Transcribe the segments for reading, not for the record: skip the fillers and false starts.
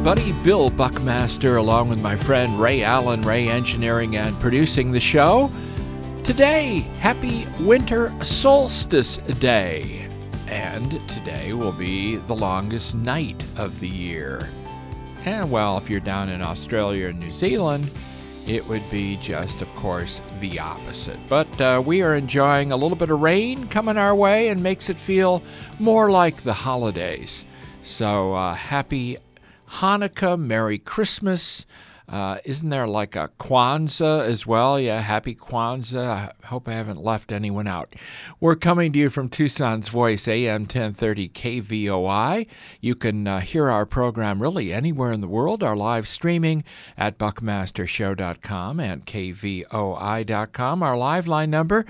everybody. Bill Buckmaster along with my friend Ray Allen, Ray Engineering and producing the show. Today, happy winter solstice day. And today will be the longest night of the year. And well, if you're down in Australia and New Zealand, it would be just, of course, the opposite. But we are enjoying a little bit of rain coming our way and makes it feel more like the holidays. So happy Hanukkah, Merry Christmas. Isn't there like a Kwanzaa as well? Yeah, happy Kwanzaa. I hope I haven't left anyone out. We're coming to you from Tucson's Voice, AM 1030 KVOI. You can hear our program really anywhere in the world. Our live streaming at buckmastershow.com and kvoi.com. Our live line number,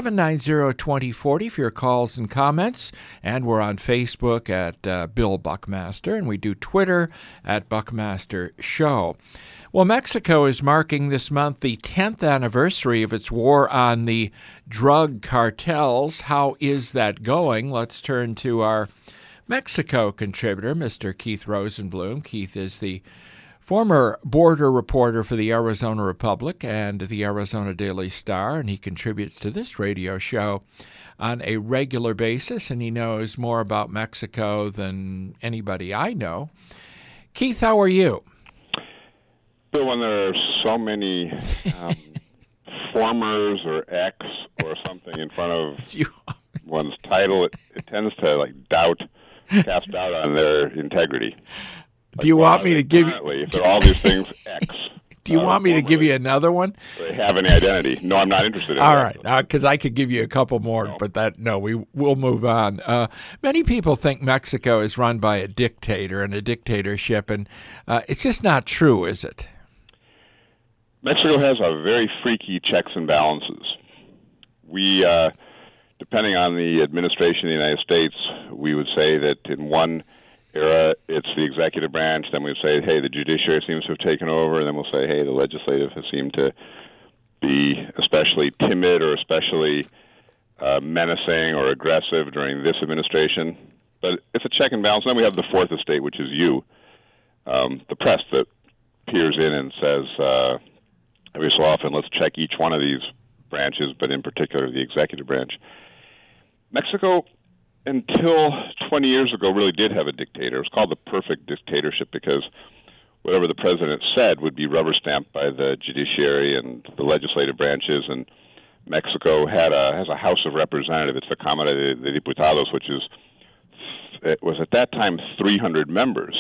790-2040 for your calls and comments. And we're on Facebook at Bill Buckmaster, and we do Twitter at Buckmaster Show. Well, Mexico is marking this month the 10th anniversary of its war on the drug cartels. How is that going? Let's turn to our Mexico contributor, Mr. Keith Rosenblum. Keith is the former border reporter for the Arizona Republic and the Arizona Daily Star, and he contributes to this radio show on a regular basis, and he knows more about Mexico than anybody I know. Keith, how are you? So when there are so many formers or X or something in front of one's title, it tends to cast doubt on their integrity. Do you want me to give you? If there are all these things X. Do you want me to give you another one? They have any identity? No, I'm not interested in all that. All right, because I could give you a couple more, no. But we'll move on. Many people think Mexico is run by a dictator and a dictatorship, and it's just not true, is it? Mexico has a very freaky checks and balances. We, depending on the administration of the United States, we would say that in one era it's the executive branch, then we'd say, hey, the judiciary seems to have taken over, and then we'll say, hey, the legislative has seemed to be especially timid or especially menacing or aggressive during this administration. But it's a check and balance. Then we have the fourth estate, which is you, the press that peers in and says, every so often, let's check each one of these branches, but in particular the executive branch. Mexico, until 20 years ago, really did have a dictator. It was called the perfect dictatorship because whatever the president said would be rubber-stamped by the judiciary and the legislative branches, and Mexico has a House of Representatives. It's the Cámara de Diputados, it was at that time 300 members.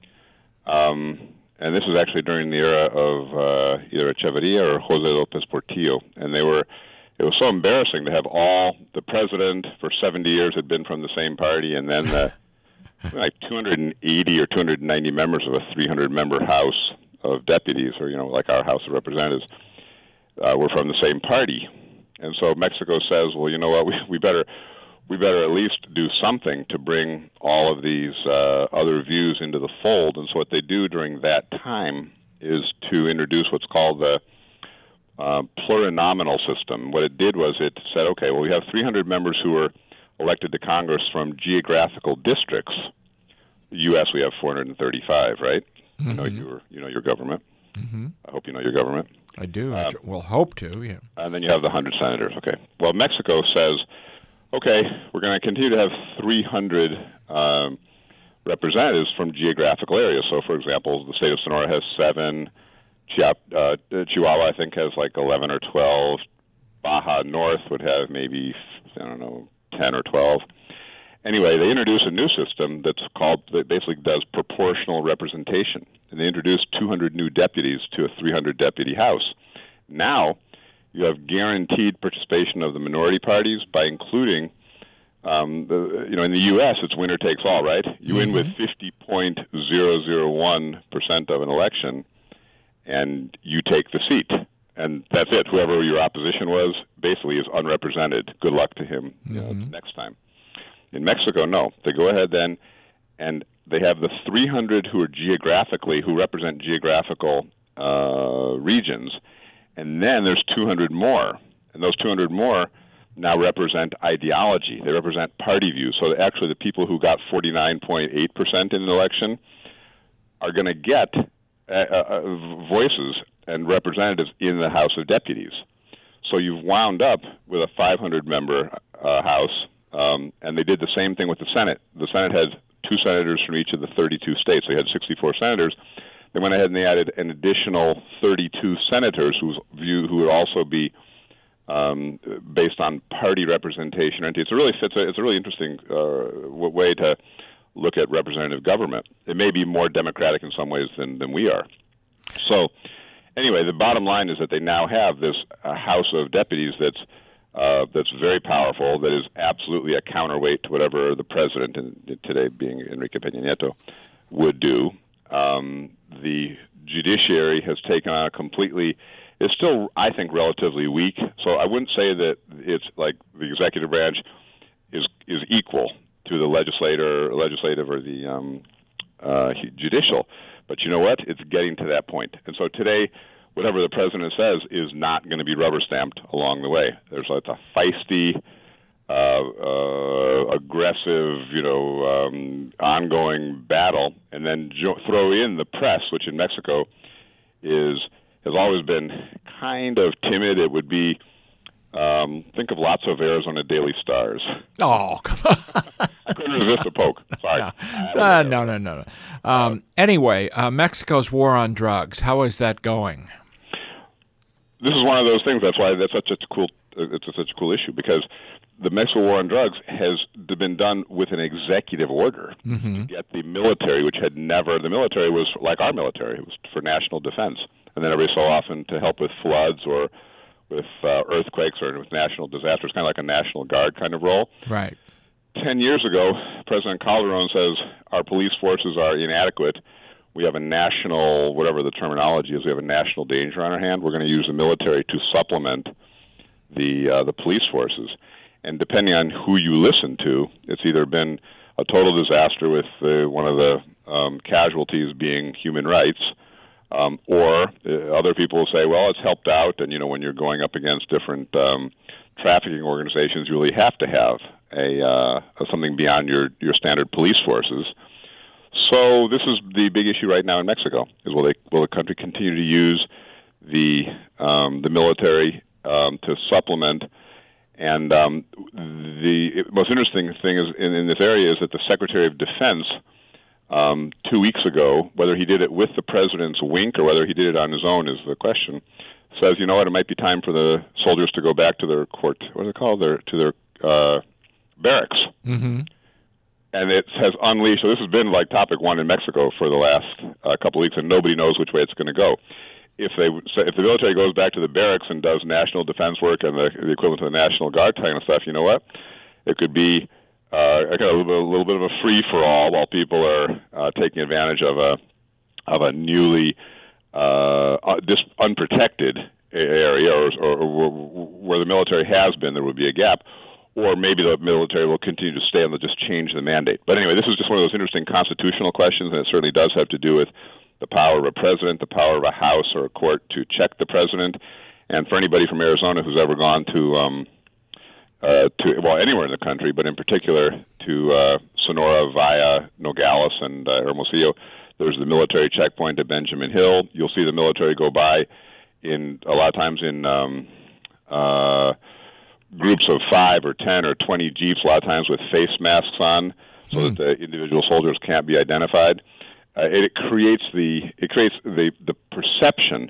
And this was actually during the era of either Echeverría or José López Portillo. And it was so embarrassing to have the president for 70 years had been from the same party, and then like 280 or 290 members of a 300-member House of Deputies, or, like our House of Representatives, were from the same party. And so Mexico says, well, you know what, we better at least do something to bring all of these other views into the fold. And so what they do during that time is to introduce what's called the plurinominal system. What it did was it said, okay, well, we have 300 members who are elected to Congress from geographical districts. The U.S., we have 435, right? Mm-hmm. You know your government. Mm-hmm. I hope you know your government. I do. We'll hope to, yeah. And then you have the 100 senators, okay. Well, Mexico says, okay, we're going to continue to have 300 representatives from geographical areas. So, for example, the state of Sonora has 7. Chihuahua, I think, has like 11 or 12. Baja North would have maybe, 10 or 12. Anyway, they introduced a new system that basically does proportional representation. And they introduced 200 new deputies to a 300-deputy House. Now, you have guaranteed participation of the minority parties by including, in the U.S., it's winner takes all, right? You win with 50.001% of an election, and you take the seat. And that's it. Whoever your opposition was basically is unrepresented. Good luck to him next time. In Mexico, no. They go ahead then, and they have the 300 who represent geographical regions, and then there's 200 more. And those 200 more now represent ideology. They represent party views. So actually the people who got 49.8% in an election are going to get voices and representatives in the House of Deputies. So you've wound up with a 500-member House, and they did the same thing with the Senate. The Senate had 2 senators from each of the 32 states. They had 64 senators. They went ahead and they added an additional 32 senators who would also be based on party representation. And it's a really interesting way to look at representative government. It may be more democratic in some ways than we are. So anyway, the bottom line is that they now have this House of Deputies that's very powerful, that is absolutely a counterweight to whatever the president, and today being Enrique Peña Nieto, would do. The judiciary has taken on it's still, I think, relatively weak. So I wouldn't say that it's like the executive branch is equal to the legislative or the judicial. But you know what? It's getting to that point. And so today, whatever the president says is not going to be rubber stamped along the way. There's like a feisty, aggressive, ongoing battle, and then throw in the press, which in Mexico has always been kind of timid. It would be think of lots of Arizona Daily Stars. Oh, come on. I couldn't resist a poke. Sorry. No. Anyway, Mexico's war on drugs. How is that going? This is one of those things. That's why it's such a cool issue, because the Mexico war on drugs has been done with an executive order to get the military, which had never. The military was like our military; it was for national defense, and then every so often to help with floods or with earthquakes or with national disasters, kind of like a National Guard kind of role. Right. 10 years ago, President Calderon says our police forces are inadequate. We have a national, whatever the terminology is, we have a national danger on our hand. We're going to use the military to supplement the police forces. And depending on who you listen to, it's either been a total disaster with one of the casualties being human rights, or other people will say, well, it's helped out, and when you're going up against different trafficking organizations, you really have to have something beyond your standard police forces. So this is the big issue right now in Mexico: is will the country continue to use the military to supplement? And the most interesting thing is in this area is that the Secretary of Defense 2 weeks ago, whether he did it with the president's wink or whether he did it on his own is the question, says, you know what, it might be time for the soldiers to go back to their barracks. Mm-hmm. And it has unleashed, so this has been like topic one in Mexico for the last couple of weeks, and nobody knows which way it's going to go. If the military goes back to the barracks and does national defense work and the equivalent to the National Guard kind of stuff, you know what? It could be a little bit of a free-for-all while people are taking advantage of a newly unprotected area, or where the military has been, there would be a gap. Or maybe the military will continue to stay and they'll just change the mandate. But anyway, this is just one of those interesting constitutional questions, and it certainly does have to do with the power of a president, the power of a House or a court to check the president. And for anybody from Arizona who's ever gone to anywhere in the country, but in particular to Sonora via Nogales and Hermosillo, there's the military checkpoint at Benjamin Hill. You'll see the military go by a lot of times in groups of 5 or 10 or 20 jeeps, a lot of times with face masks on, so that the individual soldiers can't be identified. It creates the perception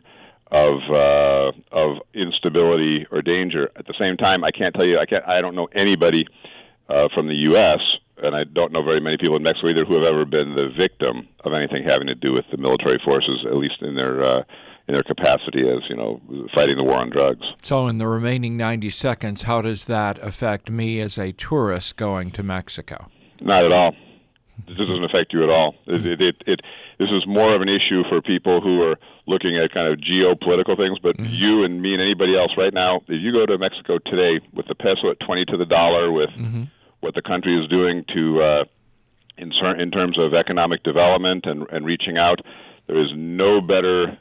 of instability or danger. At the same time, I don't know anybody from the U.S., and I don't know very many people in Mexico either who have ever been the victim of anything having to do with the military forces, at least in their capacity as, fighting the war on drugs. So in the remaining 90 seconds, how does that affect me as a tourist going to Mexico? Not at all. This doesn't affect you at all. This is more of an issue for people who are looking at kind of geopolitical things, but you and me and anybody else right now, if you go to Mexico today with the peso at 20 to the dollar, with what the country is doing to in terms of economic development and reaching out, there's no better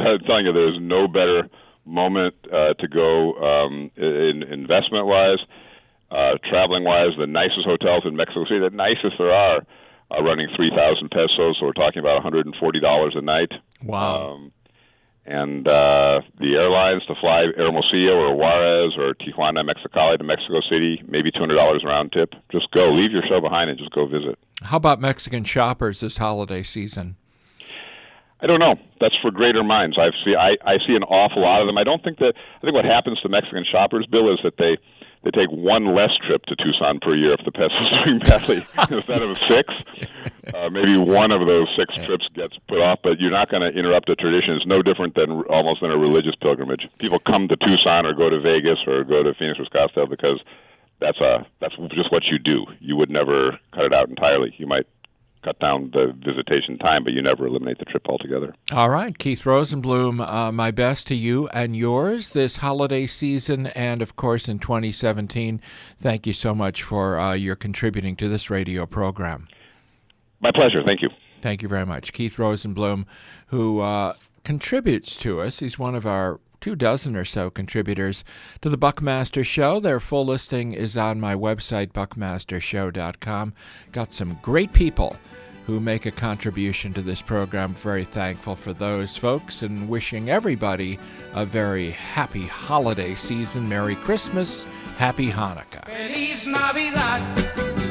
moment to go in investment-wise, traveling-wise. The nicest hotels in Mexico City, the nicest there are running 3,000 pesos, so we're talking about $140 a night. Wow. And the airlines to fly Hermosillo or Juarez or Tijuana, Mexicali to Mexico City, maybe $200 round trip. Just go. Leave your show behind and just go visit. How about Mexican shoppers this holiday season? I don't know. That's for greater minds. I see an awful lot of them. I think what happens to Mexican shoppers, Bill, is that they take one less trip to Tucson per year if the peso's doing badly. Instead of 6, maybe one of those 6 trips gets put off, but you're not going to interrupt a tradition. It's no different than almost than a religious pilgrimage. People come to Tucson or go to Vegas or go to Phoenix or Scottsdale because that's just what you do. You would never cut it out entirely. You might cut down the visitation time, but you never eliminate the trip altogether. All right, Keith Rosenblum, my best to you and yours this holiday season and, of course, in 2017. Thank you so much for your contributing to this radio program. My pleasure. Thank you. Thank you very much. Keith Rosenblum, who contributes to us. He's one of our 24 or so contributors to the Buckmaster Show. Their full listing is on my website, buckmastershow.com. Got some great people who make a contribution to this program. Very thankful for those folks and wishing everybody a very happy holiday season. Merry Christmas. Happy Hanukkah. Feliz Navidad.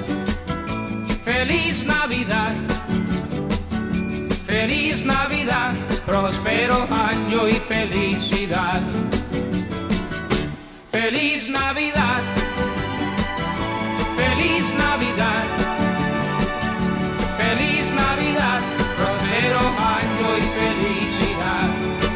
Feliz Navidad. Feliz Navidad. Próspero año y felicidad. Feliz Navidad. Feliz Navidad. Feliz Navidad. Próspero año y felicidad.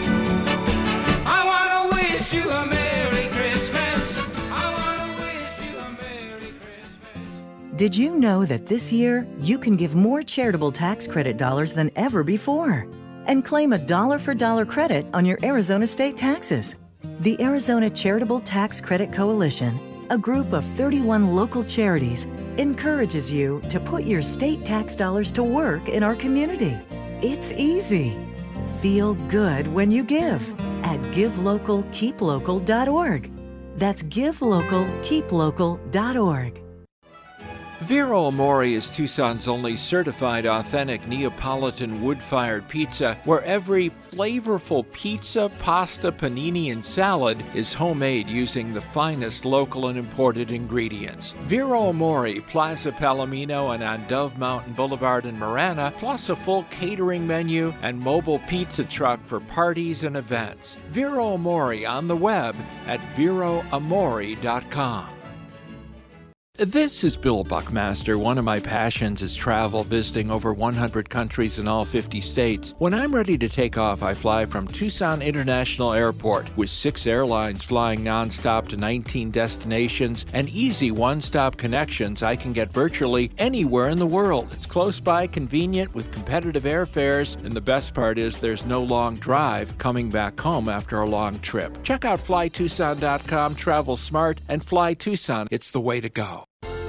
I want to wish you a Merry Christmas. I want to wish you a Merry Christmas. Did you know that this year you can give more charitable tax credit dollars than ever before and claim a dollar-for-dollar credit on your Arizona state taxes? The Arizona Charitable Tax Credit Coalition, a group of 31 local charities, encourages you to put your state tax dollars to work in our community. It's easy. Feel good when you give at GiveLocalKeepLocal.org. That's GiveLocalKeepLocal.org. Vero Amore is Tucson's only certified authentic Neapolitan wood-fired pizza, where every flavorful pizza, pasta, panini, and salad is homemade using the finest local and imported ingredients. Vero Amore, Plaza Palomino and on Dove Mountain Boulevard in Marana, plus a full catering menu and mobile pizza truck for parties and events. Vero Amore on the web at veroamore.com. This is Bill Buckmaster. One of my passions is travel, visiting over 100 countries in all 50 states. When I'm ready to take off, I fly from Tucson International Airport with 6 airlines flying nonstop to 19 destinations and easy one-stop connections. I can get virtually anywhere in the world. It's close by, convenient, with competitive airfares, and the best part is there's no long drive coming back home after a long trip. Check out flytucson.com, travel smart, and Fly Tucson. It's the way to go.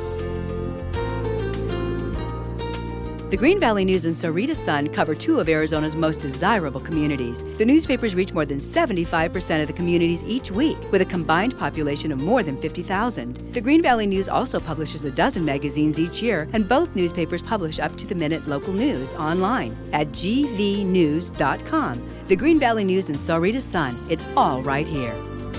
The Green Valley News and Sahuarita Sun cover 2 of Arizona's most desirable communities. The newspapers reach more than 75% of the communities each week, with a combined population of more than 50,000. The Green Valley News also publishes a dozen magazines each year, and both newspapers publish up-to-the-minute local news online at gvnews.com. The Green Valley News and Sahuarita Sun, it's all right here.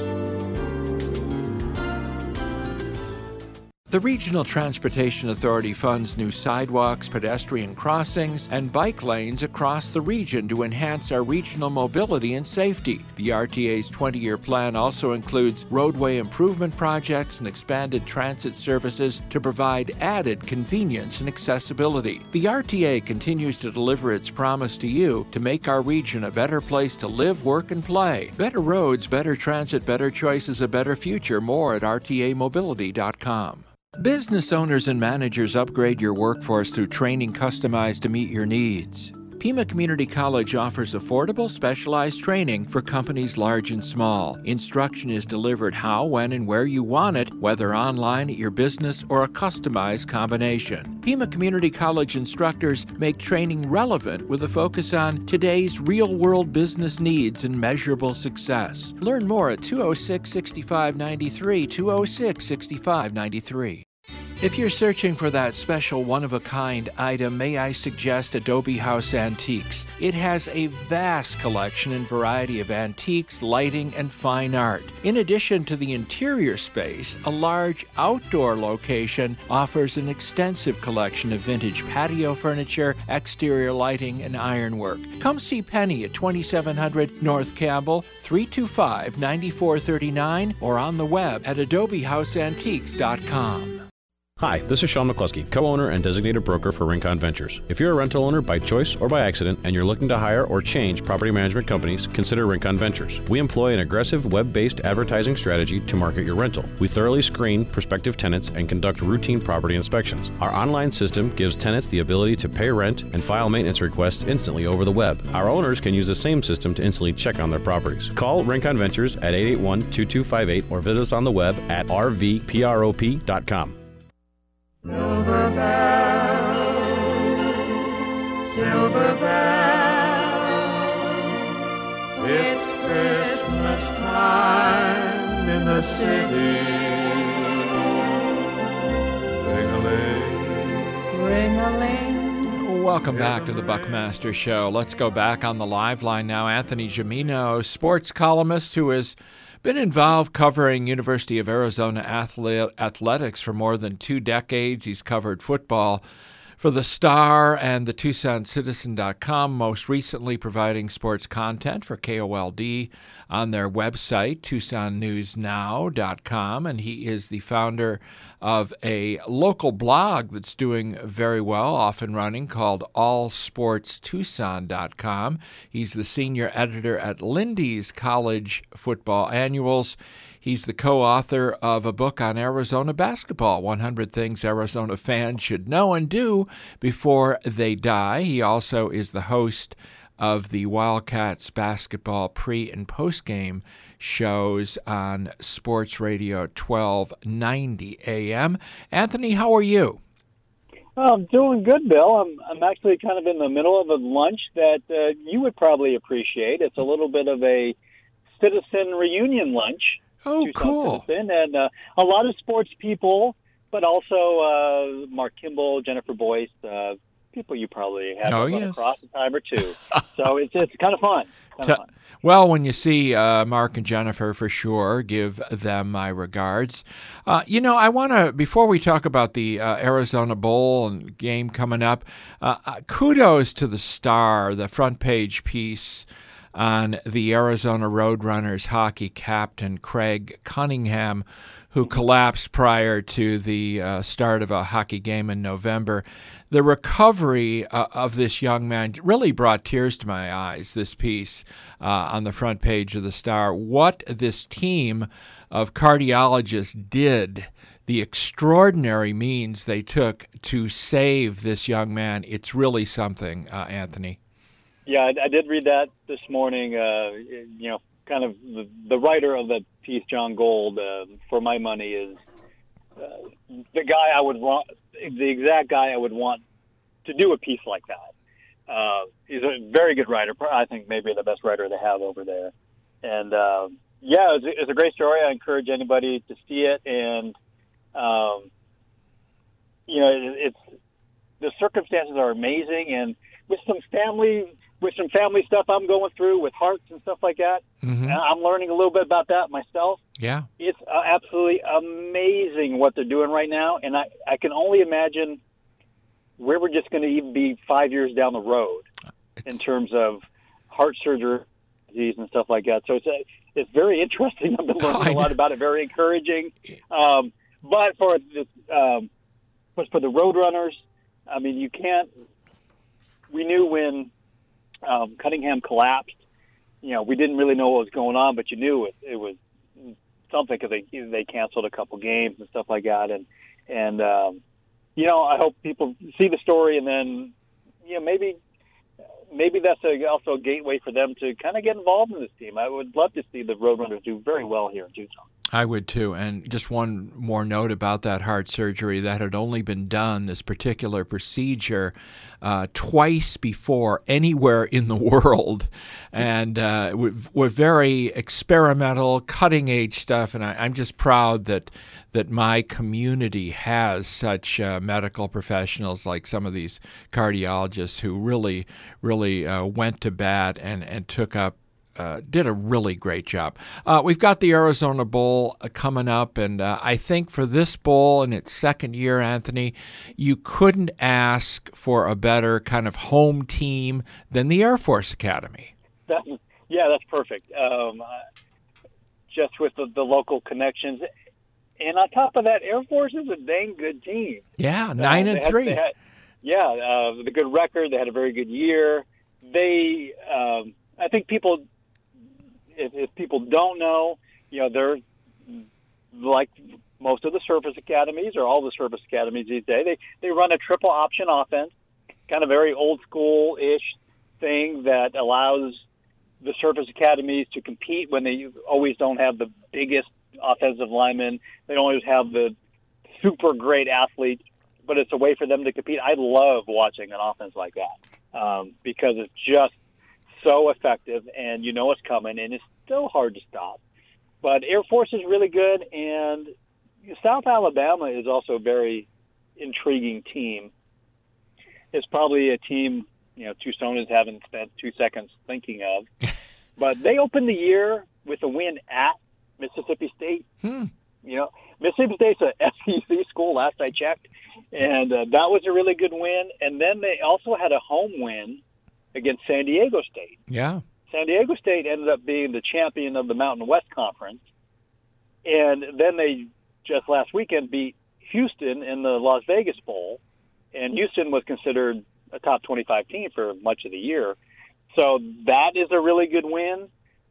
The Regional Transportation Authority funds new sidewalks, pedestrian crossings, and bike lanes across the region to enhance our regional mobility and safety. The RTA's 20-year plan also includes roadway improvement projects and expanded transit services to provide added convenience and accessibility. The RTA continues to deliver its promise to you to make our region a better place to live, work, and play. Better roads, better transit, better choices, a better future. More at rtamobility.com. Business owners and managers, upgrade your workforce through training customized to meet your needs. Pima Community College offers affordable, specialized training for companies large and small. Instruction is delivered how, when, and where you want it, whether online at your business or a customized combination. Pima Community College instructors make training relevant with a focus on today's real-world business needs and measurable success. Learn more at 206-6593, 206-6593. If you're searching for that special one-of-a-kind item, may I suggest Adobe House Antiques. It has a vast collection and variety of antiques, lighting, and fine art. In addition to the interior space, a large outdoor location offers an extensive collection of vintage patio furniture, exterior lighting, and ironwork. Come see Penny at 2700 North Campbell, 325-9439, or on the web at adobehouseantiques.com. Hi, this is Sean McCluskey, co-owner and designated broker for Rincon Ventures. If you're a rental owner by choice or by accident and you're looking to hire or change property management companies, consider Rincon Ventures. We employ an aggressive web-based advertising strategy to market your rental. We thoroughly screen prospective tenants and conduct routine property inspections. Our online system gives tenants the ability to pay rent and file maintenance requests instantly over the web. Our owners can use the same system to instantly check on their properties. Call Rincon Ventures at 881-2258 or visit us on the web at rvprop.com. Silver bells, silver bells, it's Christmas time in the city. Ring-a-ling, ring-a-ling. Welcome back to the Buckmaster Show. Let's go back on the live line now. Anthony Gimino, sports columnist who has been involved covering University of Arizona athletics for more than 2 decades. He's covered football for the Star and the TucsonCitizen.com, most recently providing sports content for KOLD on their website, TucsonNewsNow.com, and he is the founder of a local blog that's doing very well, off and running, called AllSportsTucson.com. He's the senior editor at Lindy's College Football Annuals. He's the co-author of a book on Arizona basketball, 100 Things Arizona Fans Should Know and Do Before They Die. He also is the host of the Wildcats basketball pre- and post-game shows on Sports Radio 1290 AM. Anthony, how are you? I'm doing good, Bill. I'm actually kind of in the middle of a lunch that you would probably appreciate. It's a little bit of a citizen reunion lunch. Oh, cool. Citizen, and a lot of sports people, but also Mark Kimball, Jennifer Boyce, people you probably have run across a time or two. So it's kind of fun. Well, when you see Mark and Jennifer, for sure, give them my regards. I want to, before we talk about the Arizona Bowl and game coming up, kudos to the Star, the front page piece on the Arizona Roadrunners hockey captain Craig Cunningham, who collapsed prior to the start of a hockey game in November. The recovery of this young man really brought tears to my eyes, this piece on the front page of the Star. What this team of cardiologists did, the extraordinary means they took to save this young man, it's really something, Anthony. Yeah, I did read that this morning. Kind of the writer of the piece, John Gold, for my money, is the guy I would want, the exact guy I would want to do a piece like that. He's a very good writer. I think maybe the best writer they have over there. And it's a great story. I encourage anybody to see it. And it's the circumstances are amazing, and with some family stuff I'm going through with hearts and stuff like that. Mm-hmm. I'm learning a little bit about that myself. Yeah. It's absolutely amazing what they're doing right now, and I can only imagine where we're just going to even be 5 years down the road in terms of heart surgery disease and stuff like that. So it's very interesting. I've been learning a lot about it, very encouraging. But for the Roadrunners, I mean, you can't. We knew when Cunningham collapsed. We didn't really know what was going on, but you knew it was something because they canceled a couple games and stuff like that. And I hope people see the story, and then maybe that's also a gateway for them to kind of get involved in this team. I would love to see the Roadrunners do very well here in Tucson. I would too. And just one more note about that heart surgery, that had only been done, this particular procedure, twice before anywhere in the world. And with very experimental, cutting-edge stuff. And I'm just proud that my community has such medical professionals like some of these cardiologists who really went to bat and took up did a really great job. We've got the Arizona Bowl coming up, and I think for this bowl in its second year, Anthony, you couldn't ask for a better kind of home team than the Air Force Academy. That's perfect. Just with the local connections. And on top of that, Air Force is a dang good team. Yeah, 9-3. The good record. They had a very good year. I think people, if people don't know, they're like most of the service academies or all the service academies these days. They run a triple option offense, kind of very old school-ish thing that allows the service academies to compete when they always don't have the biggest offensive linemen. They don't always have the super great athletes, but it's a way for them to compete. I love watching an offense like that because it's just so effective, and you know it's coming, and it's still hard to stop. But Air Force is really good, and South Alabama is also a very intriguing team. It's probably a team, Tucsonans haven't spent 2 seconds thinking of. But they opened the year with a win at Mississippi State. Mississippi State's a SEC school, last I checked, and that was a really good win. And then they also had a home win against San Diego State. Yeah. San Diego State ended up being the champion of the Mountain West Conference. And then they just last weekend beat Houston in the Las Vegas Bowl. And Houston was considered a top 25 team for much of the year. So that is a really good win.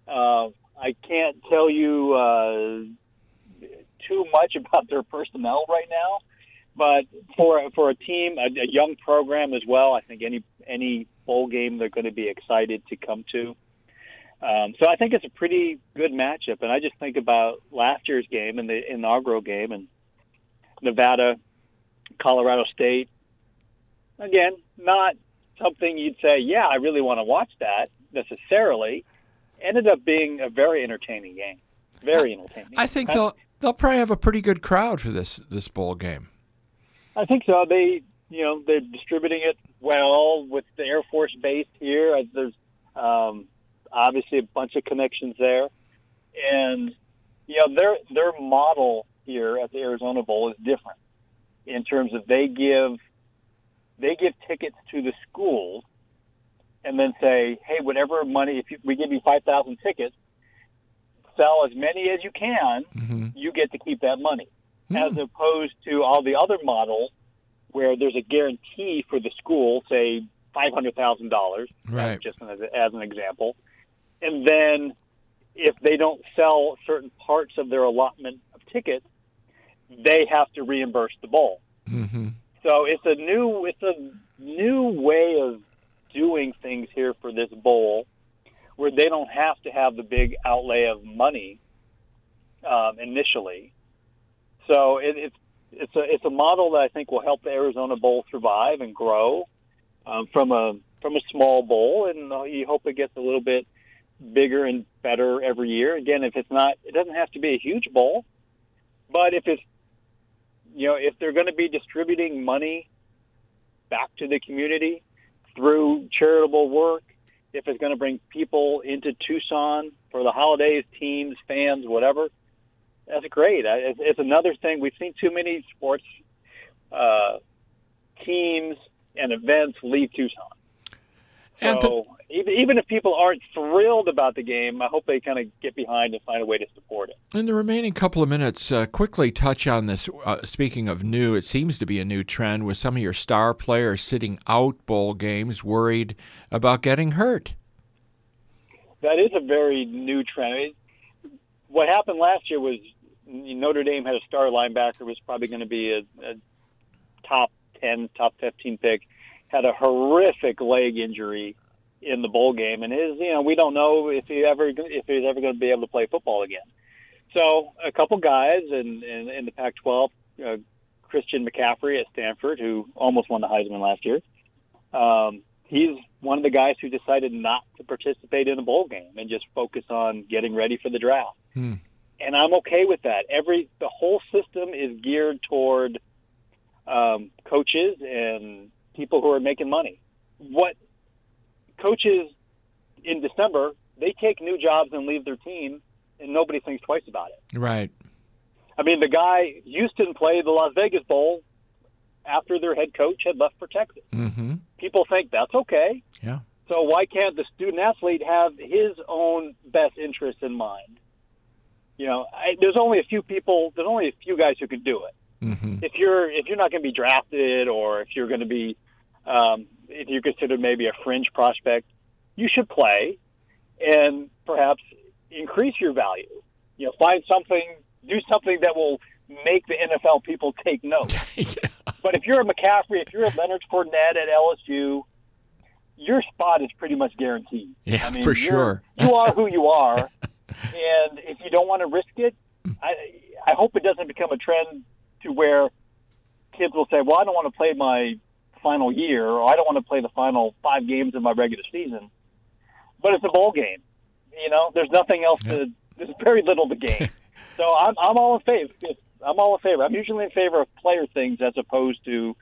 I can't tell you too much about their personnel right now. But for a team, a young program as well, I think any bowl game they're going to be excited to come to. So I think it's a pretty good matchup. And I just think about last year's game and the inaugural game, and Nevada, Colorado State. Again, not something you'd say, yeah, I really want to watch that necessarily. Ended up being a very entertaining game. Very entertaining. I think they'll probably have a pretty good crowd for this bowl game. I think so. They're distributing it well with the Air Force base here. There's obviously a bunch of connections there, and their model here at the Arizona Bowl is different in terms of they give tickets to the schools and then say, hey, whatever money, we give you 5,000 tickets, sell as many as you can, you get to keep that money. As opposed to all the other models where there's a guarantee for the school, say $500,000, right? Just as an example. And then if they don't sell certain parts of their allotment of tickets, they have to reimburse the bowl. Mm-hmm. So it's a new way of doing things here for this bowl, where they don't have to have the big outlay of money initially. So it's a model that I think will help the Arizona Bowl survive and grow from a small bowl, and you hope it gets a little bit bigger and better every year. Again, it doesn't have to be a huge bowl, but if they're going to be distributing money back to the community through charitable work, if it's going to bring people into Tucson for the holidays, teams, fans, whatever, that's great. It's another thing. We've seen too many sports teams and events leave Tucson. So even if people aren't thrilled about the game, I hope they kind of get behind and find a way to support it. In the remaining couple of minutes, quickly touch on this. Speaking of new, it seems to be a new trend with some of your star players sitting out bowl games, worried about getting hurt. That is a very new trend. What happened last year was Notre Dame had a star linebacker who was probably going to be a top 10, top 15 pick, had a horrific leg injury in the bowl game, and we don't know if he's ever going to be able to play football again. So a couple guys in the Pac-12, Christian McCaffrey at Stanford, who almost won the Heisman last year. He's one of the guys who decided not to participate in a bowl game and just focus on getting ready for the draft. And I'm okay with that. The whole system is geared toward coaches and people who are making money. What coaches in December, they take new jobs and leave their team, and nobody thinks twice about it. Right. I mean, the guy, Houston played the Las Vegas Bowl after their head coach had left for Texas. Mm-hmm. People think that's okay. Yeah. So why can't the student athlete have his own best interests in mind? You know, there's only a few guys who can do it. Mm-hmm. If you're not going to be drafted, or if you're going to be, if you're considered maybe a fringe prospect, you should play and perhaps increase your value. You know, do something that will make the NFL people take note. Yeah. But if you're a McCaffrey, if you're a Leonard Fournette at LSU, your spot is pretty much guaranteed. Yeah, I mean, for sure. You are who you are, and if you don't want to risk it, I hope it doesn't become a trend to where kids will say, well, I don't want to play my final year, or I don't want to play the final 5 games of my regular season. But it's a bowl game. You know, there's nothing else there's very little to gain. So I'm all in favor. I'm all in favor. I'm usually in favor of player things as opposed to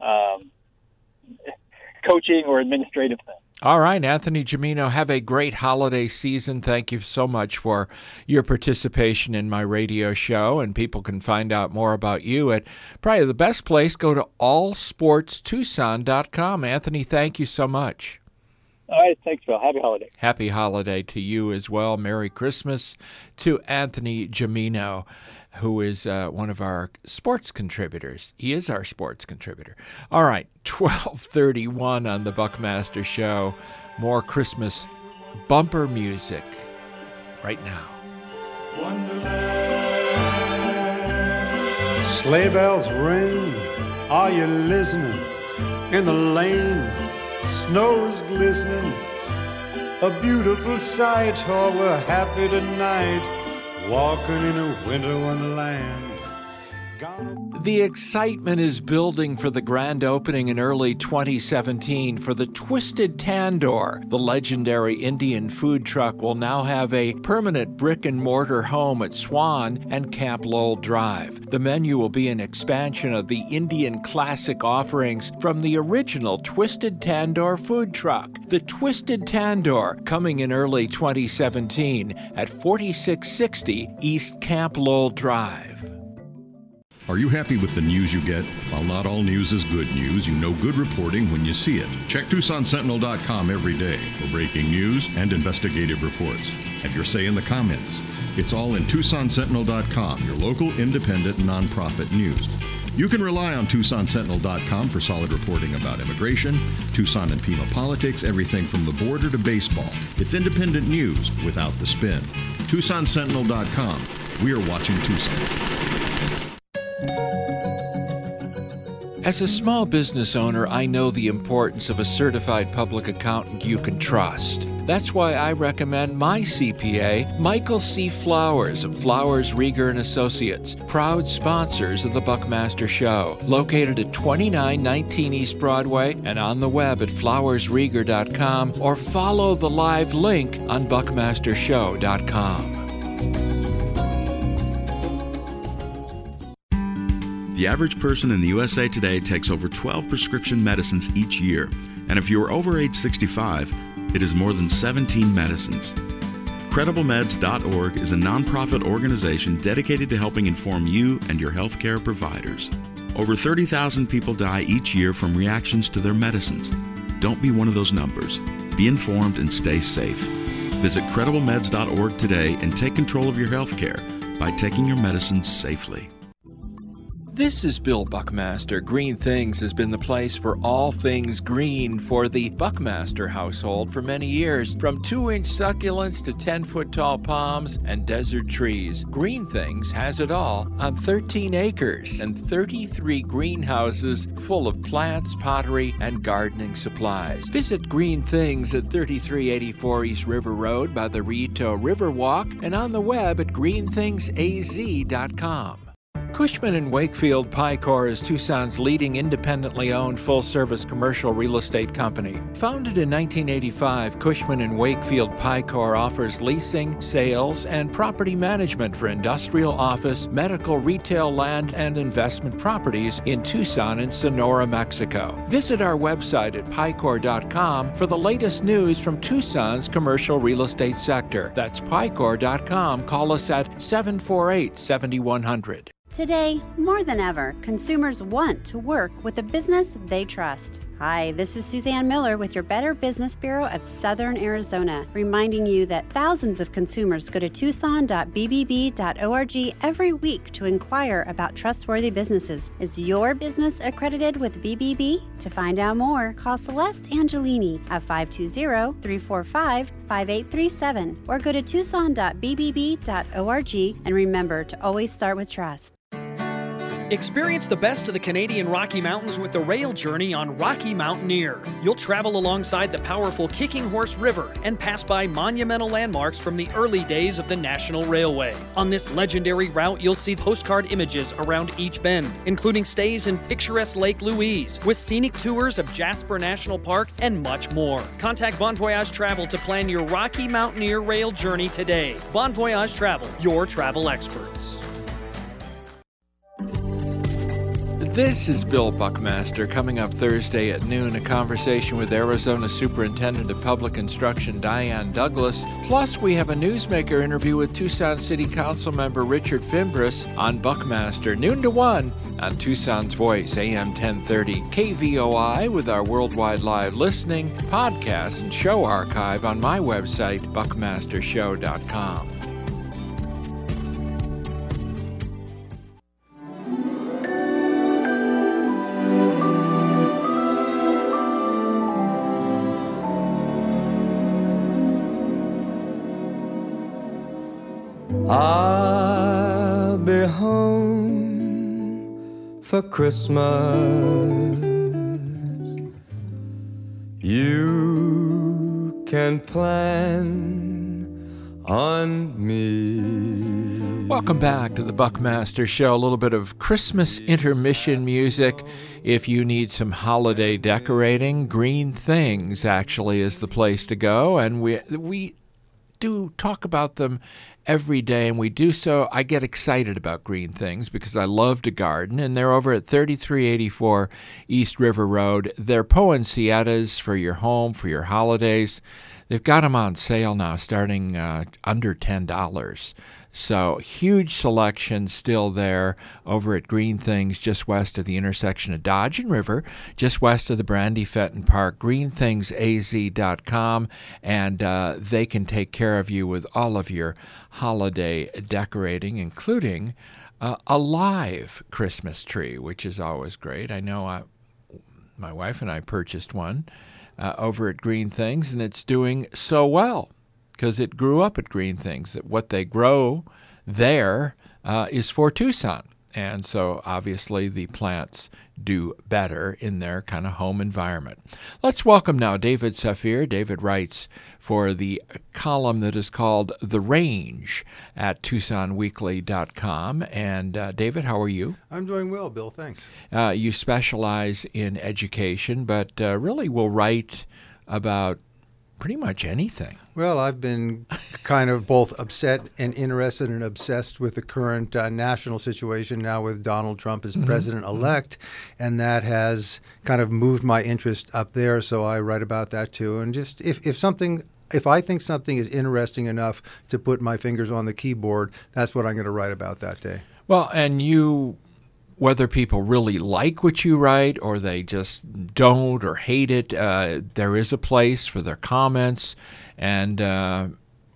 coaching or administrative things. All right, Anthony Gimino, have a great holiday season. Thank you so much for your participation in my radio show, and people can find out more about you at probably the best place. Go to allsportstucson.com. Anthony, thank you so much. All right, thanks, Phil. Happy holiday. Happy holiday to you as well. Merry Christmas to Anthony Gimino, who is one of our sports contributors. He is our sports contributor. All right, 12:31 on the Buckmaster Show. More Christmas bumper music right now. Sleigh bells ring, are you listening? In the lane, snow's glistening, a beautiful sight, oh, we're happy tonight, walking in a winter wonderland. The excitement is building for the grand opening in early 2017 for the Twisted Tandoor. The legendary Indian food truck will now have a permanent brick-and-mortar home at Swan and Camp Lowell Drive. The menu will be an expansion of the Indian classic offerings from the original Twisted Tandoor food truck. The Twisted Tandoor, coming in early 2017 at 4660 East Camp Lowell Drive. Are you happy with the news you get? While not all news is good news, you know good reporting when you see it. Check TucsonSentinel.com every day for breaking news and investigative reports. Have your say in the comments. It's all in TucsonSentinel.com, your local independent nonprofit news. You can rely on TucsonSentinel.com for solid reporting about immigration, Tucson and Pima politics, everything from the border to baseball. It's independent news without the spin. TucsonSentinel.com. We are watching Tucson. As a small business owner, I know the importance of a certified public accountant you can trust. That's why I recommend my CPA, Michael C. Flowers of Flowers, Rieger & Associates, proud sponsors of the Buckmaster Show, located at 2919 East Broadway and on the web at flowersrieger.com, or follow the live link on buckmastershow.com. The average person in the USA today takes over 12 prescription medicines each year, and if you are over age 65, it is more than 17 medicines. CredibleMeds.org is a nonprofit organization dedicated to helping inform you and your healthcare providers. Over 30,000 people die each year from reactions to their medicines. Don't be one of those numbers. Be informed and stay safe. Visit CredibleMeds.org today and take control of your healthcare by taking your medicines safely. This is Bill Buckmaster. Green Things has been the place for all things green for the Buckmaster household for many years. From 2-inch succulents to 10-foot tall palms and desert trees, Green Things has it all on 13 acres and 33 greenhouses full of plants, pottery, and gardening supplies. Visit Green Things at 3384 East River Road by the Rito Riverwalk and on the web at greenthingsaz.com. Cushman & Wakefield Picor is Tucson's leading independently owned full-service commercial real estate company. Founded in 1985, Cushman & Wakefield Picor offers leasing, sales, and property management for industrial, office, medical, retail, land, and investment properties in Tucson and Sonora, Mexico. Visit our website at picor.com for the latest news from Tucson's commercial real estate sector. That's picor.com. Call us at 748-7100. Today, more than ever, consumers want to work with a business they trust. Hi, this is Suzanne Miller with your Better Business Bureau of Southern Arizona, reminding you that thousands of consumers go to tucson.bbb.org every week to inquire about trustworthy businesses. Is your business accredited with BBB? To find out more, call Celeste Angelini at 520-345-5837 or go to tucson.bbb.org, and remember to always start with trust. Experience the best of the Canadian Rocky Mountains with the rail journey on Rocky Mountaineer. You'll travel alongside the powerful Kicking Horse River and pass by monumental landmarks from the early days of the National Railway. On this legendary route, you'll see postcard images around each bend, including stays in picturesque Lake Louise, with scenic tours of Jasper National Park and much more. Contact Bon Voyage Travel to plan your Rocky Mountaineer rail journey today. Bon Voyage Travel, your travel experts. This is Bill Buckmaster. Coming up Thursday at noon, a conversation with Arizona Superintendent of Public Instruction Diane Douglas. Plus, we have a newsmaker interview with Tucson City Council member Richard Fimbres on Buckmaster, noon to 1 on Tucson's Voice, AM 1030, KVOI, with our worldwide live listening, podcast, and show archive on my website, buckmastershow.com. I'll be home for Christmas. You can plan on me. Welcome back to the Buckmaster Show. A little bit of Christmas intermission music. If you need some holiday decorating, Green Things actually is the place to go. And we do talk about them every day, and we do so. I get excited about Green Things because I love to garden, and they're over at 3384 East River Road. They're poinsettias for your home, for your holidays. They've got them on sale now, starting under $10. So huge selection still there over at Green Things, just west of the intersection of Dodge and River, just west of the Brandy Fenton Park, greenthingsaz.com, and they can take care of you with all of your holiday decorating, including a live Christmas tree, which is always great. I know my wife and I purchased one over at Green Things, and it's doing so well, because it grew up at Green Things, that what they grow there is for Tucson. And so obviously the plants do better in their kind of home environment. Let's welcome now David Safir. David writes for the column that is called The Range at TucsonWeekly.com. And David, how are you? I'm doing well, Bill. Thanks. You specialize in education, but really will write about pretty much anything. Well, I've been kind of both upset and interested and obsessed with the current national situation now with Donald Trump as president-elect, and that has kind of moved my interest up there, so I write about that too. And just if I think something is interesting enough to put my fingers on the keyboard, that's what I'm going to write about that day. Well, and you, whether people really like what you write or they just don't or hate it, there is a place for their comments. And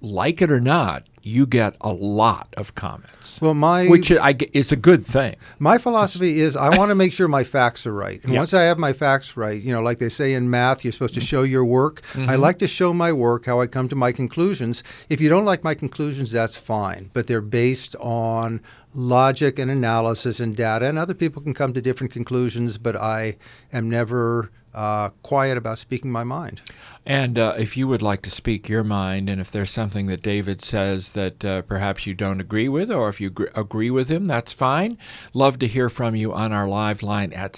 like it or not, you get a lot of comments. Well, which is a good thing. My philosophy is I want to make sure my facts are right. And Yeah. once I have my facts right, like they say in math, you're supposed to show your work. Mhm. I like to show my work, how I come to my conclusions. If you don't like my conclusions, that's fine. But they're based on logic and analysis and data. And other people can come to different conclusions, but I am never quiet about speaking my mind. And if you would like to speak your mind, and if there's something that David says that perhaps you don't agree with, or if you agree with him, that's fine. Love to hear from you on our live line at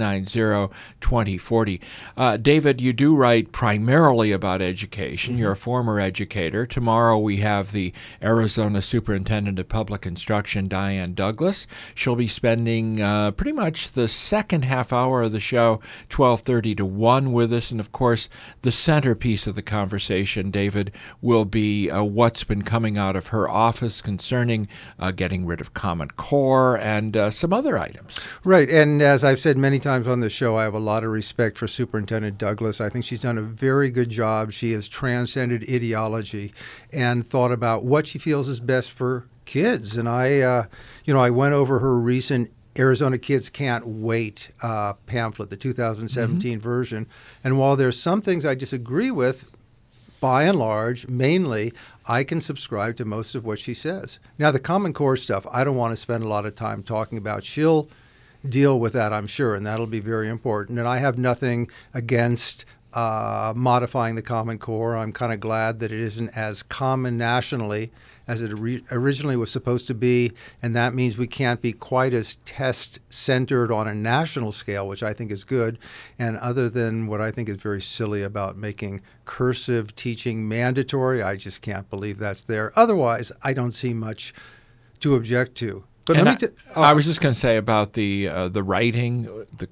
790-2040. David, you do write primarily about education. Mm-hmm. You're a former educator. Tomorrow we have the Arizona Superintendent of Public Instruction, Diane Douglas. She'll be spending pretty much the second half hour of the show, 12:30 to 1, with us. And, of course, the centerpiece of the conversation, David, will be what's been coming out of her office concerning getting rid of Common Core and some other items. Right. And as I've said many times on the show, I have a lot of respect for Superintendent Douglas. I think she's done a very good job. She has transcended ideology and thought about what she feels is best for kids. And I went over her recent Arizona Kids Can't Wait pamphlet, the 2017 version. And while there's some things I disagree with, by and large, mainly, I can subscribe to most of what she says. Now, the Common Core stuff, I don't want to spend a lot of time talking about. She'll deal with that, I'm sure, and that'll be very important. And I have nothing against modifying the Common Core. I'm kind of glad that it isn't as common nationally as it originally was supposed to be, and that means we can't be quite as test-centered on a national scale, which I think is good, and other than what I think is very silly about making cursive teaching mandatory, I just can't believe that's there. Otherwise, I don't see much to object to. But And I was just going to say about the writing, the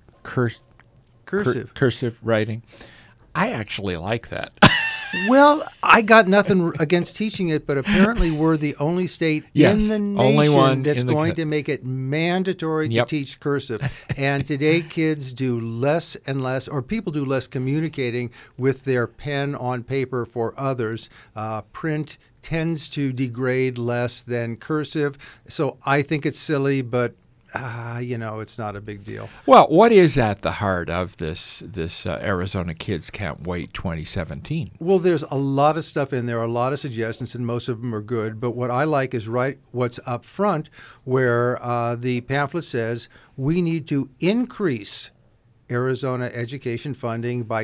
cursive writing. I actually like that. Well, I got nothing against teaching it, but apparently we're the only state in the nation only one that's in the going to make it mandatory to teach cursive. And today kids do less and less, or people do less communicating with their pen on paper for others. Print tends to degrade less than cursive. So I think it's silly, but it's not a big deal. Well, what is at the heart of this Arizona Kids Can't Wait 2017? Well, there's a lot of stuff in there, a lot of suggestions, and most of them are good. But what I like is what's up front, where the pamphlet says we need to increase Arizona education funding by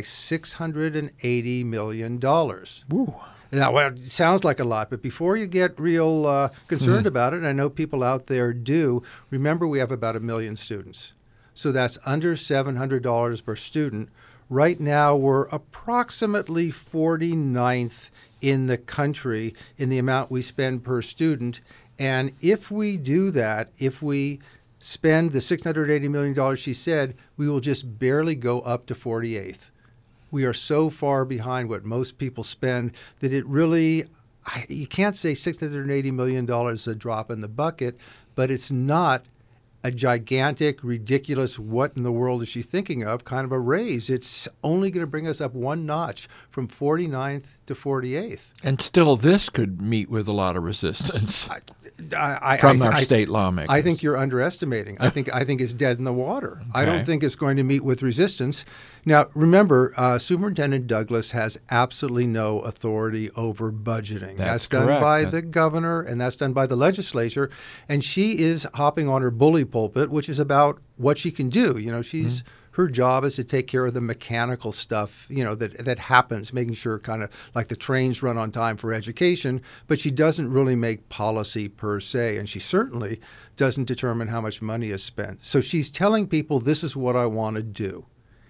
$680 million. Ooh. Now, well, it sounds like a lot, but before you get real concerned about it, and I know people out there do, remember we have about 1 million students. So that's under $700 per student. Right now, we're approximately 49th in the country in the amount we spend per student. And if we do that, if we spend the $680 million she said, we will just barely go up to 48th. We are so far behind what most people spend that it really, you can't say $680 million is a drop in the bucket, but it's not a gigantic, ridiculous, what in the world is she thinking of kind of a raise. It's only going to bring us up one notch from 49th to 48th. And still, this could meet with a lot of resistance from our state lawmakers. I think you're underestimating. I think it's dead in the water. Okay. I don't think it's going to meet with resistance. Now, remember, Superintendent Douglas has absolutely no authority over budgeting. That's done by the governor, and that's done by the legislature. And she is hopping on her bully pulpit, which is about what she can do. She's her job is to take care of the mechanical stuff, that happens, making sure kind of like the trains run on time for education. But she doesn't really make policy per se, and she certainly doesn't determine how much money is spent. So she's telling people, this is what I want to do.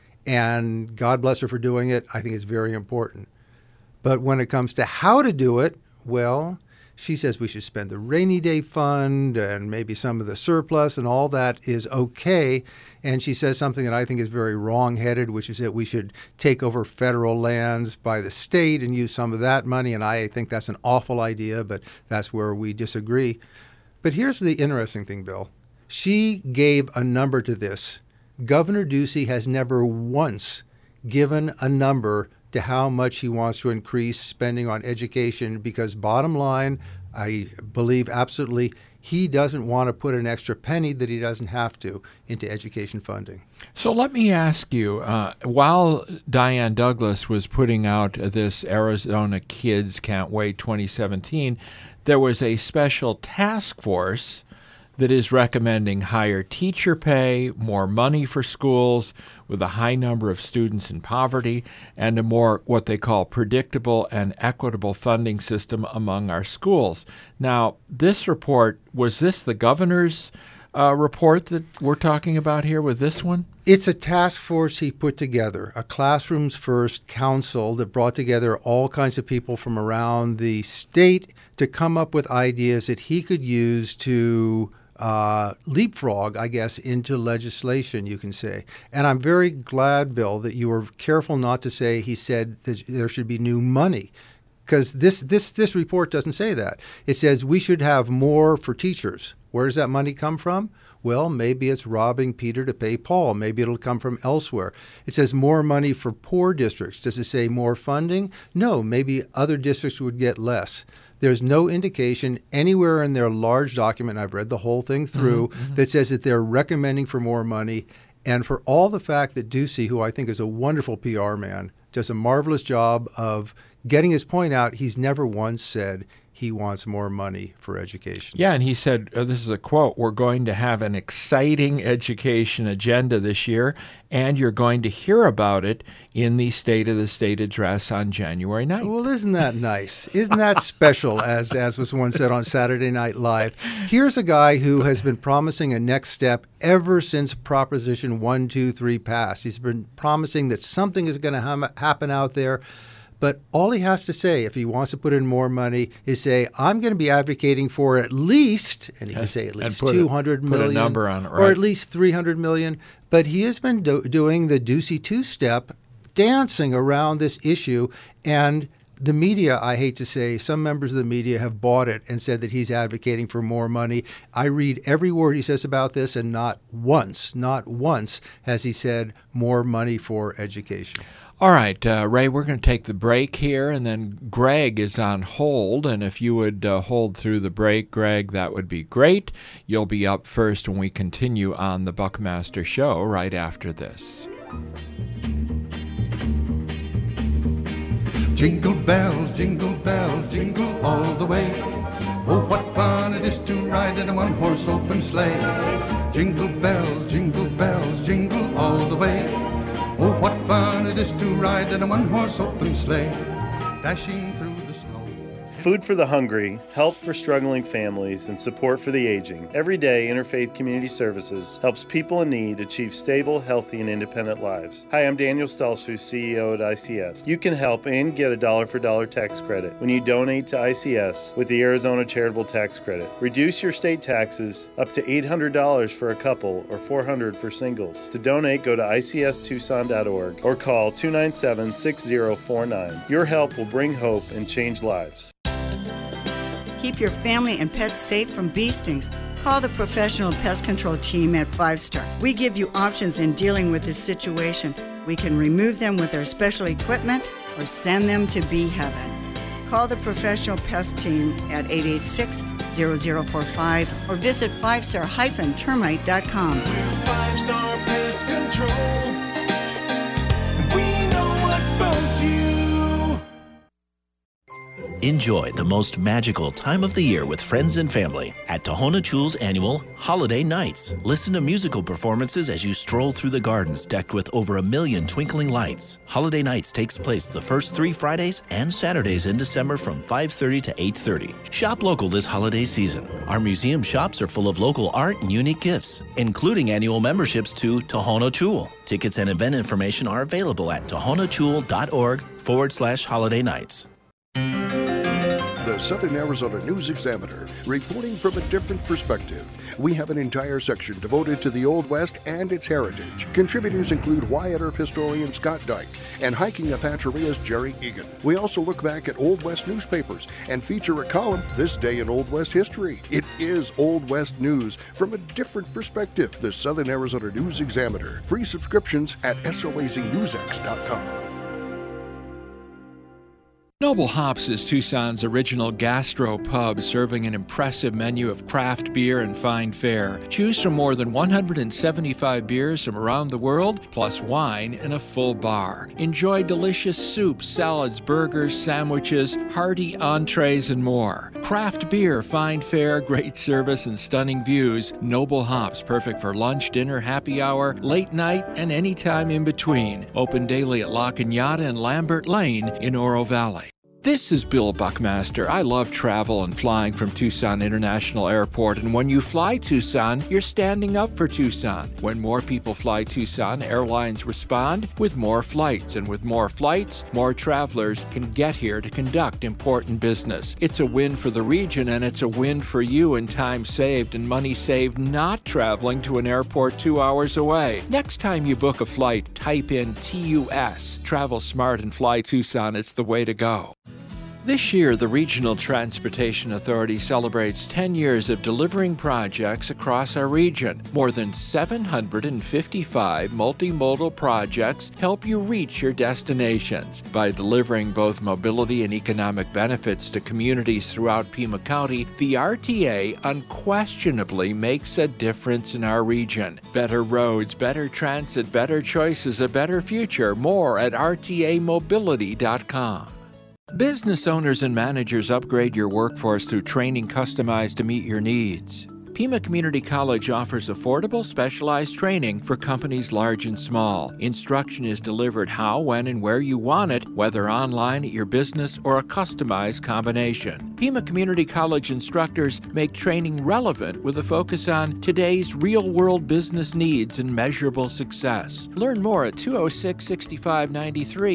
And God bless her for doing it. I think it's very important. But when it comes to how to do it, well, she says we should spend the rainy day fund and maybe some of the surplus, and all that is okay. And she says something that I think is very wrong-headed, which is that we should take over federal lands by the state and use some of that money. And I think that's an awful idea, but that's where we disagree. But here's the interesting thing, Bill. She gave a number to this. Governor Ducey has never once given a number to how much he wants to increase spending on education, because bottom line, I believe absolutely he doesn't want to put an extra penny that he doesn't have to into education funding. So let me ask you, while Diane Douglas was putting out this Arizona Kids Can't Wait 2017, there was a special task force that is recommending higher teacher pay, more money for schools with a high number of students in poverty, and a more what they call predictable and equitable funding system among our schools. Now, this report, was this the governor's report that we're talking about here with this one? It's a task force he put together, a Classrooms First council that brought together all kinds of people from around the state to come up with ideas that he could use to leapfrog, I guess, into legislation, you can say. And I'm very glad, Bill, that you were careful not to say he said that there should be new money, because this report doesn't say that. It says we should have more for teachers. Where does that money come from? Well, maybe it's robbing Peter to pay Paul. Maybe it'll come from elsewhere. It says more money for poor districts. Does it say more funding? No, maybe other districts would get less. There's no indication anywhere in their large document, I've read the whole thing through, that says that they're recommending for more money. And for all the fact that Ducey, who I think is a wonderful PR man, does a marvelous job of getting his point out, he's never once said he wants more money for education. Yeah, and he said, this is a quote, "We're going to have an exciting education agenda this year, and you're going to hear about it in the State of the State address on January 9th. Well, isn't that nice? Isn't that special, as was once said on Saturday Night Live? Here's a guy who has been promising a next step ever since Proposition 123 passed. He's been promising that something is going to happen out there. But all he has to say, if he wants to put in more money, is say, I'm going to be advocating for at least, and he can say at least $200 million, put a number on it, right? Or at least $300 million. But he has been doing the Ducey two-step, dancing around this issue. And the media, I hate to say, some members of the media have bought it and said that he's advocating for more money. I read every word he says about this, and not once has he said more money for education. All right, Ray, we're going to take the break here, and then Greg is on hold. And if you would hold through the break, Greg, that would be great. You'll be up first when we continue on the Buckmaster Show right after this. Jingle bells, jingle all the way. Oh, what fun it is to ride in a one-horse open sleigh. Jingle bells, jingle all the way. Oh, what fun it is to ride in a one-horse open sleigh, dashing through the snow. Food for the hungry, help for struggling families, and support for the aging. Every day, Interfaith Community Services helps people in need achieve stable, healthy, and independent lives. Hi, I'm Daniel Stelsfuss, CEO at ICS. You can help and get a $1-for-$1 tax credit when you donate to ICS with the Arizona Charitable Tax Credit. Reduce your state taxes up to $800 for a couple or $400 for singles. To donate, go to icstucson.org or call 297-6049. Your help will bring hope and change lives. Keep your family and pets safe from bee stings. Call the professional pest control team at 5 Star. We give you options in dealing with this situation. We can remove them with our special equipment or send them to Bee Heaven. Call the professional pest team at 886-0045 or visit 5star-termite.com. We're 5-Star Pest Control. We know what bugs you. Enjoy the most magical time of the year with friends and family at Tohono Chool's annual Holiday Nights. Listen to musical performances as you stroll through the gardens decked with over 1 million twinkling lights. Holiday Nights takes place the first 3 Fridays and Saturdays in December from 5:30 to 8:30. Shop local this holiday season. Our museum shops are full of local art and unique gifts, including annual memberships to Tohono Chool. Tickets and event information are available at tohonochool.org/holiday nights. The Southern Arizona News Examiner, reporting from a different perspective. We have an entire section devoted to the Old West and its heritage. Contributors include Wyatt Earp historian Scott Dyke and Hiking Apacherea's Jerry Egan. We also look back at Old West newspapers and feature a column, This Day in Old West History. It is Old West news from a different perspective. The Southern Arizona News Examiner. Free subscriptions at soaznewsx.com. Noble Hops is Tucson's original gastro pub, serving an impressive menu of craft beer and fine fare. Choose from more than 175 beers from around the world, plus wine and a full bar. Enjoy delicious soups, salads, burgers, sandwiches, hearty entrees, and more. Craft beer, fine fare, great service, and stunning views. Noble Hops, perfect for lunch, dinner, happy hour, late night, and any time in between. Open daily at La Cañada and Lambert Lane in Oro Valley. This is Bill Buckmaster. I love travel and flying from Tucson International Airport, and when you fly Tucson, you're standing up for Tucson. When more people fly Tucson, airlines respond with more flights, and with more flights, more travelers can get here to conduct important business. It's a win for the region, and it's a win for you in time saved and money saved not traveling to an airport 2 hours away. Next time you book a flight, type in TUS. Travel smart and fly Tucson. It's the way to go. This year, the Regional Transportation Authority celebrates 10 years of delivering projects across our region. More than 755 multimodal projects help you reach your destinations. By delivering both mobility and economic benefits to communities throughout Pima County, the RTA unquestionably makes a difference in our region. Better roads, better transit, better choices, a better future. More at rtamobility.com. Business owners and managers, upgrade your workforce through training customized to meet your needs. Pima Community College offers affordable, specialized training for companies large and small. Instruction is delivered how, when, and where you want it, whether online at your business or a customized combination. Pima Community College instructors make training relevant with a focus on today's real-world business needs and measurable success. Learn more at 206-6593,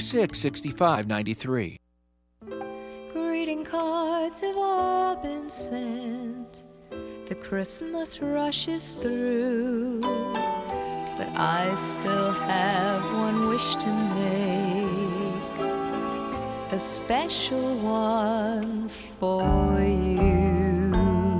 206-6593. Greeting cards have all been sent. The Christmas rushes through, but I still have one wish to make, a special one for you.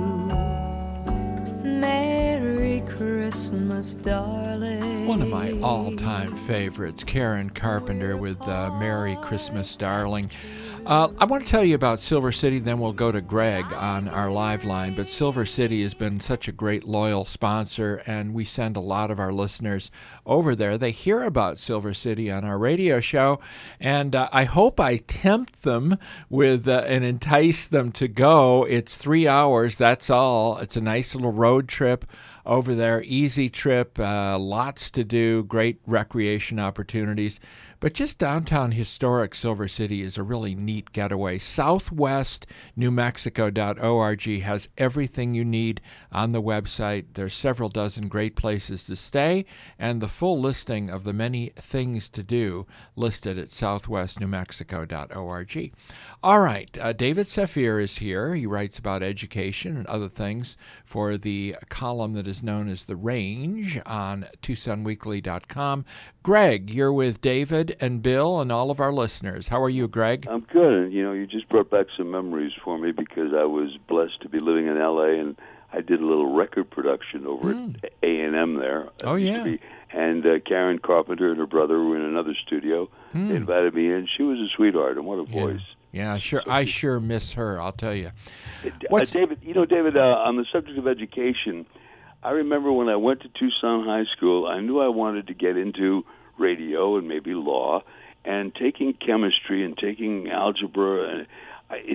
Merry Christmas, darling. One of my all-time favorites, Karen Carpenter with Merry Christmas, Darling. I want to tell you about Silver City, then we'll go to Greg on our live line. But Silver City has been such a great, loyal sponsor, and we send a lot of our listeners over there. They hear about Silver City on our radio show, and I hope I tempt them with and entice them to go. It's 3 hours, that's all. It's a nice little road trip over there, easy trip, lots to do, great recreation opportunities. But just downtown historic Silver City is a really neat getaway. SouthwestNewMexico.org has everything you need on the website. There's several dozen great places to stay, and the full listing of the many things to do listed at SouthwestNewMexico.org. All right, David Safir is here. He writes about education and other things for the column that is known as The Range on TucsonWeekly.com. Greg, you're with David and Bill and all of our listeners. How are you, Greg? I'm good. You know, you just brought back some memories for me because I was blessed to be living in L.A., and I did a little record production over at A&M there. Oh, yeah. And Karen Carpenter and her brother were in another studio. They invited me in. She was a sweetheart, and what a voice. Yeah, sure. I sure miss her, I'll tell you. David, on the subject of education, I remember when I went to Tucson High School, I knew I wanted to get into radio and maybe law, and taking chemistry and taking algebra, and I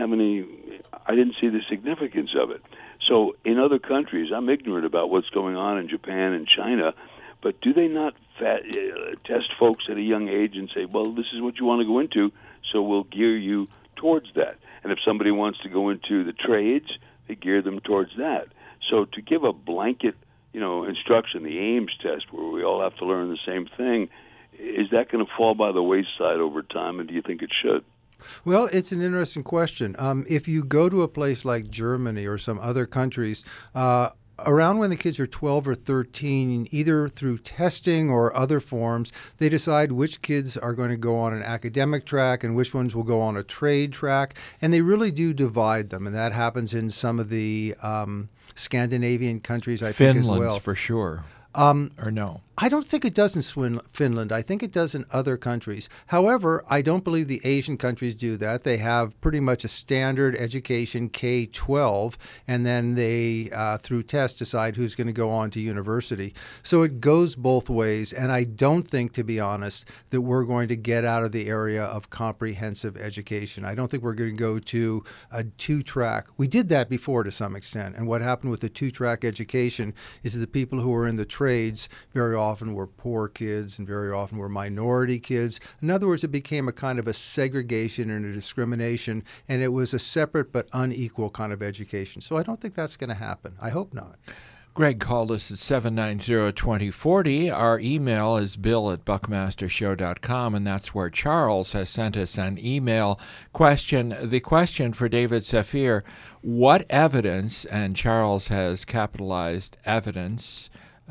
didn't see the significance of it. So in other countries, I'm ignorant about what's going on in Japan and China, but do they not test folks at a young age and say, well, this is what you want to go into, so we'll gear you towards that? And if somebody wants to go into the trades, they gear them towards that. So to give a blanket, instruction, the Ames test, where we all have to learn the same thing, is that going to fall by the wayside over time, and do you think it should? Well, it's an interesting question. If you go to a place like Germany or some other countries, around when the kids are 12 or 13, either through testing or other forms, they decide which kids are going to go on an academic track and which ones will go on a trade track, and they really do divide them, and that happens in some of the Scandinavian countries, I think, as well. Finland's for sure. Or no? I don't think it does in Finland. I think it does in other countries. However, I don't believe the Asian countries do that. They have pretty much a standard education, K-12, and then they, through tests, decide who's going to go on to university. So it goes both ways, and I don't think, to be honest, that we're going to get out of the area of comprehensive education. I don't think we're going to go to a two-track. We did that before to some extent, and what happened with the two-track education is that the people who were in the trades very often were poor kids and very often were minority kids. In other words, it became a kind of a segregation and a discrimination, and it was a separate but unequal kind of education. So I don't think that's going to happen. I hope not. Greg called us at 790-2040. Our email is bill@buckmastershow.com, and that's where Charles has sent us an email question. The question for David Safir, what evidence, and Charles has capitalized evidence,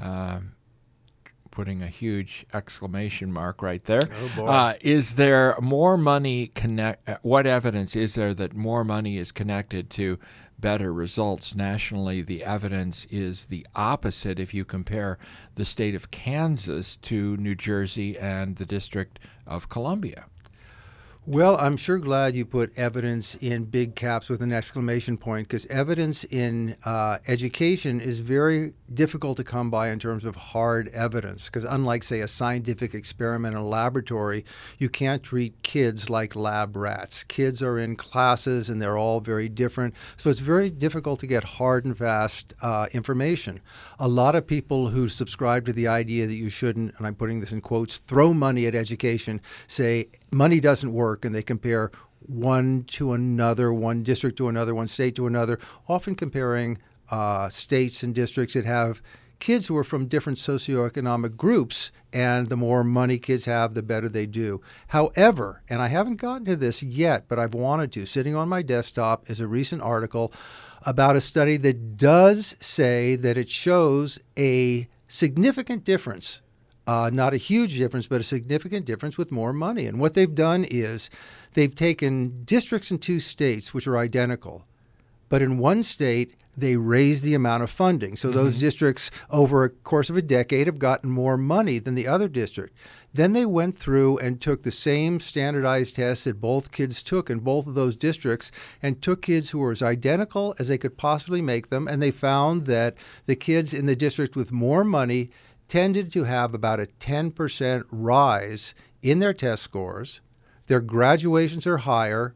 putting a huge exclamation mark right there. Oh, boy. Is there more money what evidence is there that more money is connected to better results nationally? The evidence is the opposite if you compare the state of Kansas to New Jersey and the District of Columbia. Well, I'm sure glad you put evidence in big caps with an exclamation point, because evidence in education is very difficult to come by in terms of hard evidence, because unlike, say, a scientific experiment in a laboratory, you can't treat kids like lab rats. Kids are in classes and they're all very different, so it's very difficult to get hard and fast information. A lot of people who subscribe to the idea that you shouldn't, and I'm putting this in quotes, throw money at education, say money doesn't work, and they compare one to another, one district to another, one state to another, often comparing states and districts that have kids who are from different socioeconomic groups, and the more money kids have, the better they do. However, and I haven't gotten to this yet, but I've wanted to, sitting on my desktop is a recent article about a study that does say that it shows a significant difference. Not a huge difference, but a significant difference with more money. And what they've done is they've taken districts in two states which are identical, but in one state they raised the amount of funding. So those districts over a course of a decade have gotten more money than the other district. Then they went through and took the same standardized tests that both kids took in both of those districts and took kids who were as identical as they could possibly make them, and they found that the kids in the district with more money tended to have about a 10% rise in their test scores. Their graduation rates are higher,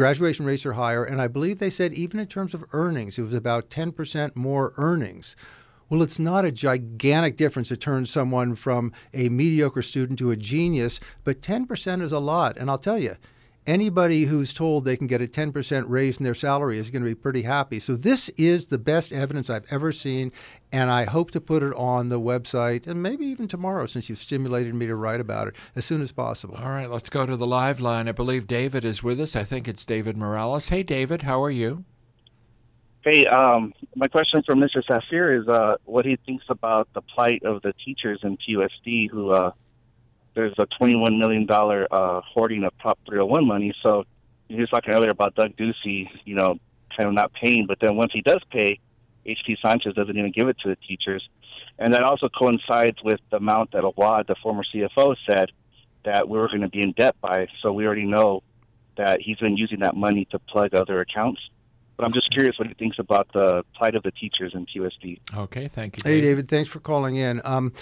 and I believe they said even in terms of earnings, it was about 10% more earnings. Well, it's not a gigantic difference to turn someone from a mediocre student to a genius, but 10% is a lot. And I'll tell you, anybody who's told they can get a 10% raise in their salary is going to be pretty happy. So this is the best evidence I've ever seen, and I hope to put it on the website, and maybe even tomorrow, since you've stimulated me to write about it, as soon as possible. All right, let's go to the live line. I believe David is with us. I think it's David Morales. Hey, David, how are you? Hey, my question for Mr. Safir is what he thinks about the plight of the teachers in TUSD who there's a $21 million hoarding of Prop 301 money. So you were talking earlier about Doug Ducey, kind of not paying. But then once he does pay, H.T. Sanchez doesn't even give it to the teachers. And that also coincides with the amount that Awad, the former CFO, said that we were going to be in debt by. So we already know that he's been using that money to plug other accounts. But I'm just curious what he thinks about the plight of the teachers in TUSD. Okay, thank you, David. Hey, David, thanks for calling in.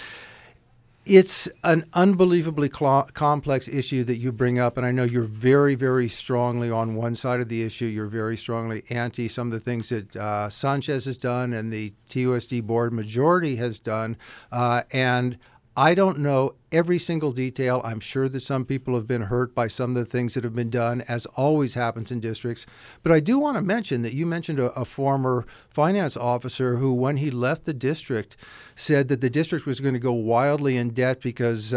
It's an unbelievably complex issue that you bring up, and I know you're very, very strongly on one side of the issue. You're very strongly anti some of the things that Sanchez has done and the TUSD board majority has done, and I don't know every single detail. I'm sure that some people have been hurt by some of the things that have been done, as always happens in districts. But I do want to mention that you mentioned a former finance officer who, when he left the district, said that the district was going to go wildly in debt because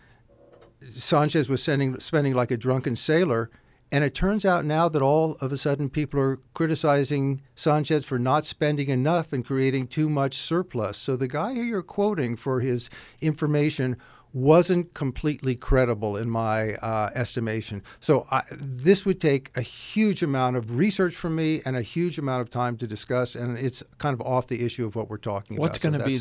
Sanchez was spending like a drunken sailor. And it turns out now that all of a sudden people are criticizing Sanchez for not spending enough and creating too much surplus. So the guy who you're quoting for his information wasn't completely credible in my estimation. So this would take a huge amount of research from me and a huge amount of time to discuss, and it's kind of off the issue of what we're talking What's about. What's going to be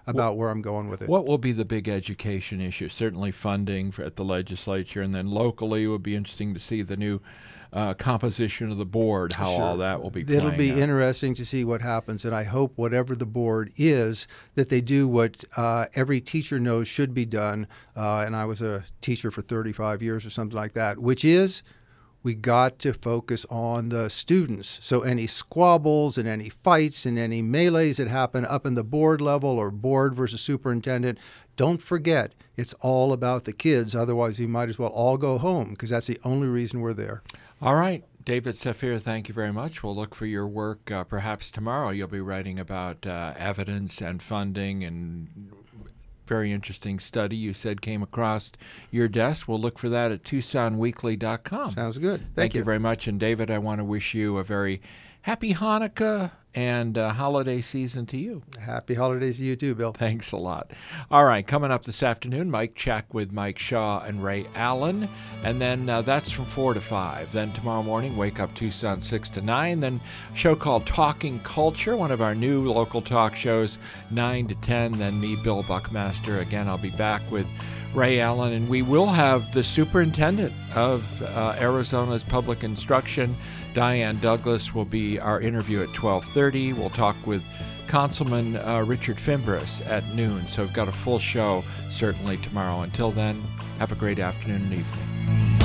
about where I'm going with it. What will be the big education issue? Certainly funding at the legislature, and then locally it would be interesting to see the new composition of the board, how all that will be playing It'll be out. interesting to see what happens, and I hope whatever the board is, that they do what every teacher knows should be done, and I was a teacher for 35 years or something like that, which is we got to focus on the students. So any squabbles and any fights and any melees that happen up in the board level or board versus superintendent, don't forget, it's all about the kids. Otherwise, we might as well all go home because that's the only reason we're there. All right. David Safir, thank you very much. We'll look for your work perhaps tomorrow. You'll be writing about evidence and funding, and very interesting study you said came across your desk. We'll look for that at TucsonWeekly.com. Sounds good. Thank you very much. And David, I want to wish you a very happy Hanukkah and holiday season to you. Happy holidays to you too, Bill. Thanks a lot. All right, coming up this afternoon, Mike Check with Mike Shaw and Ray Allen. And then that's from 4 to 5. Then tomorrow morning, Wake Up Tucson 6 to 9. Then a show called Talking Culture, one of our new local talk shows, 9 to 10. Then me, Bill Buckmaster. Again, I'll be back with Ray Allen, and we will have the superintendent of Arizona's public instruction, Diane Douglas, will be our interview at 12:30. We'll talk with Councilman Richard Fimbres at noon. So we've got a full show certainly tomorrow. Until then, have a great afternoon and evening.